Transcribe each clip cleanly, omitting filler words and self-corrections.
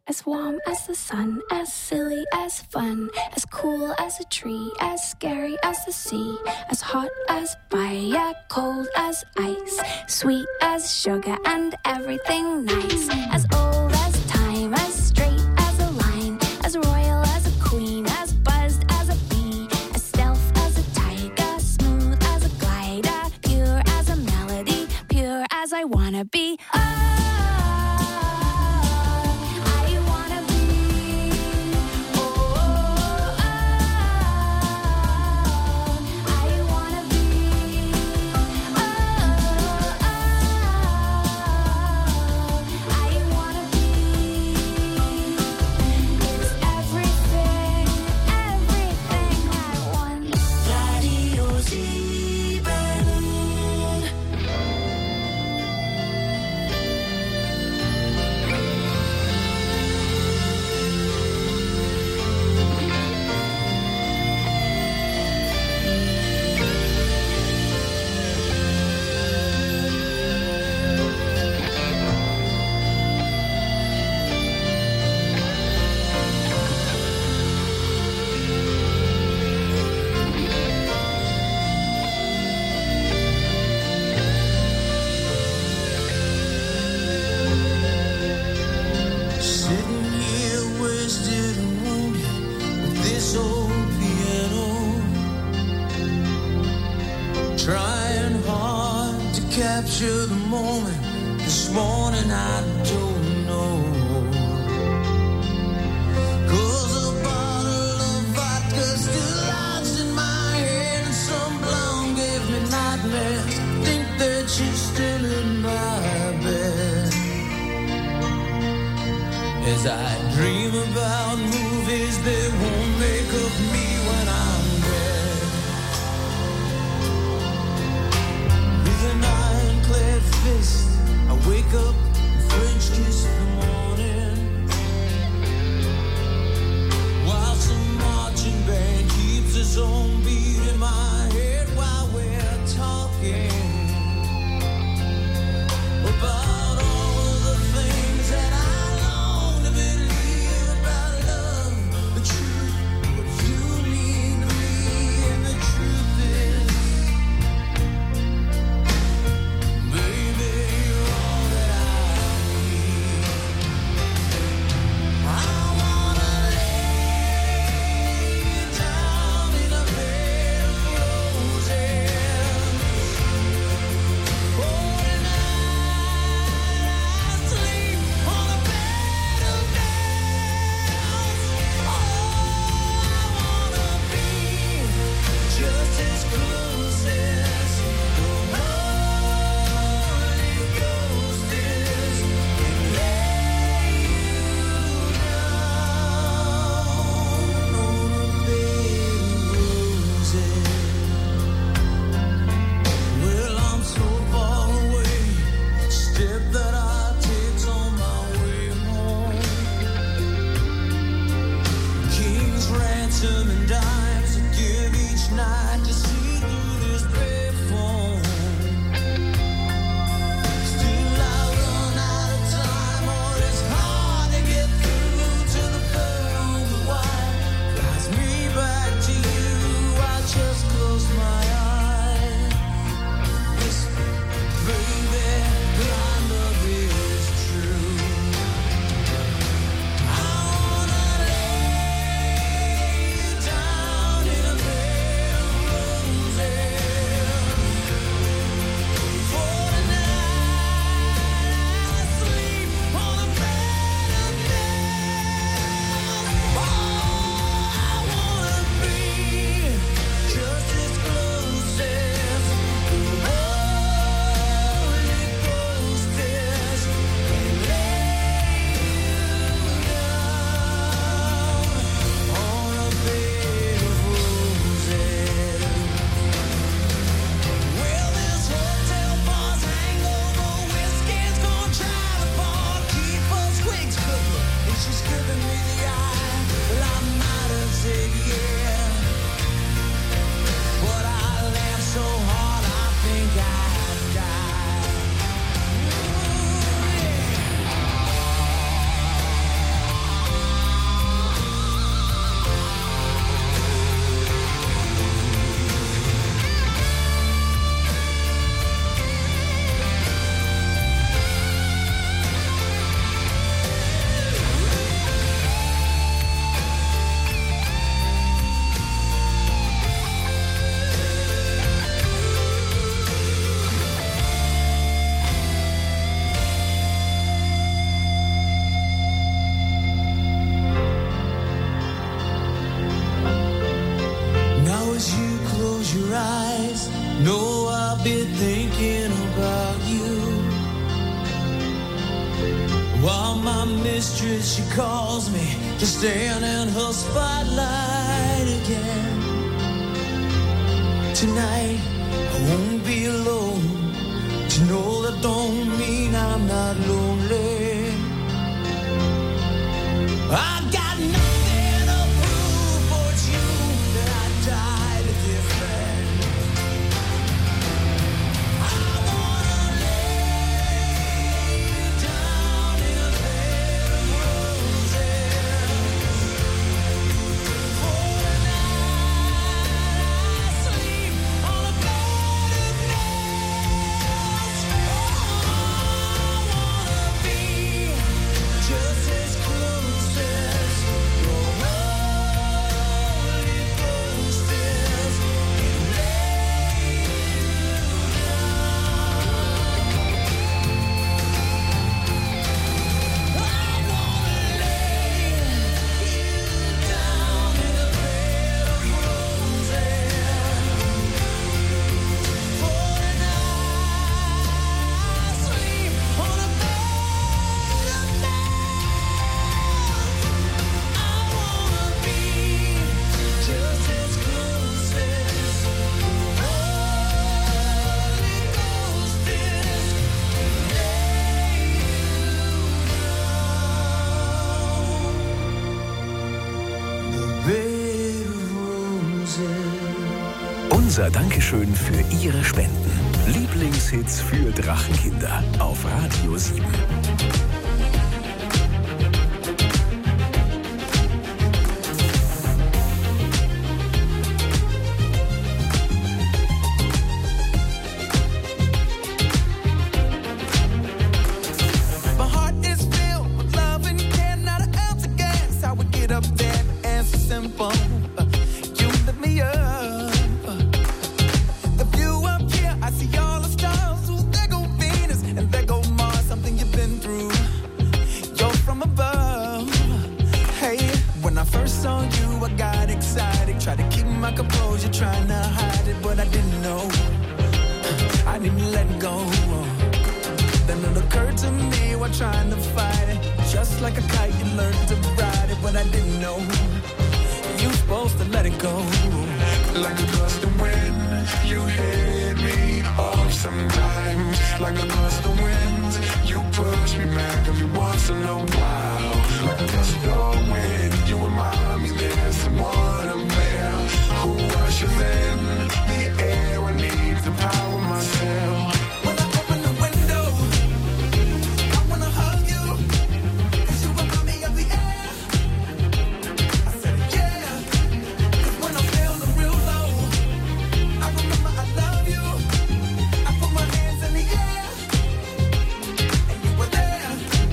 As warm as the sun, as silly as fun, as cool as a tree, as scary as the sea, as hot as fire, cold as ice, sweet as sugar and everything nice, as old as time, as straight as a line, as royal as a queen, as buzzed as a bee, as stealth as a tiger, smooth as a glider, pure as a melody, pure as I wanna be. Capture the moment. This morning I don't know. 'Cause a bottle of vodka still lodged in my head, and some blonde gave me nightmares. Think that she's still in my bed. As I dream about movies that won't make of me when I'm dead. With an ironclad fist, I wake up and French kiss the morning, while some marching band keeps its own beat in my head while we're talking about all of the things that I long to believe about love, the truth, what you my mistress, she calls me to stand in her spotlight again. Tonight, I won't be alone. To know that don't mean I'm not lonely. I got nothing to prove, but it's you that I died to defend. I wanna lay down in a bed of roses. For tonight I sleep on a bed of nails. Oh, I wanna be just as close as your Holy Ghost is. Lay you down. I wanna lay you down in a bed of roses. For tonight I sleep on a bed of nails. I wanna be just as close as Holy Ghost is. Lay you down. The bed of roses. Unser Dankeschön für Ihre Spenden. Lieblingshits für Drachenkinder auf Radio 7. My heart is filled with love and care, not an ounce of gas. How we get up there and simple. You lift me up. The view up here, I see all the stars. Ooh, there go Venus and there go Mars. Something you've been through. You're from above. Hey, when I first saw you, I got excited. Tried to keep my composure, trying to hide it, but I didn't know. I didn't let go. Then it occurred to me while trying to fight it. Just like a kite, you learned to ride it, but I didn't know. You're supposed to let it go. Like a gust of wind, you hit me off sometimes. Like a gust of wind, you push me back every once in a while. Like a gust of wind, you remind me there's someone up there who rushes in the air. I need to power myself. When I open the window, I wanna hug you, 'cause you remind me of the air. I said yeah, 'cause when I'm feeling real low, I remember I love you. I put my hands in the air, and you were there.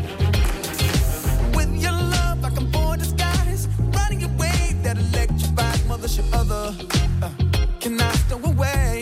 With your love, I can board the skies, riding your wave that electrifies mothership other. Can I stow away?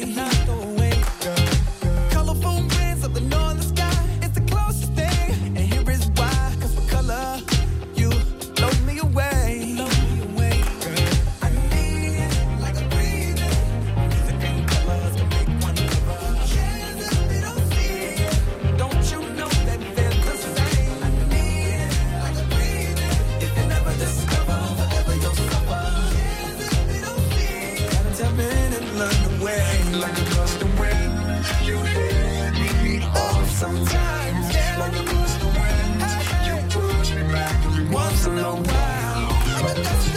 Colorful winds of the northern sky, it's the closest thing, and here is why. 'Cause for color, you blow me away. Girl, I need it like a breathing. Music and colors can make one lover. Shares if they don't see it. Don't you know that they're the same? I need it like a breathing. If you never discover, forever you'll suffer. Shares if they don't see it. Gotta tap in and learn the way. Like a gust of wind, you hit me off sometimes. Like a gust of wind, you push me back every once in a while.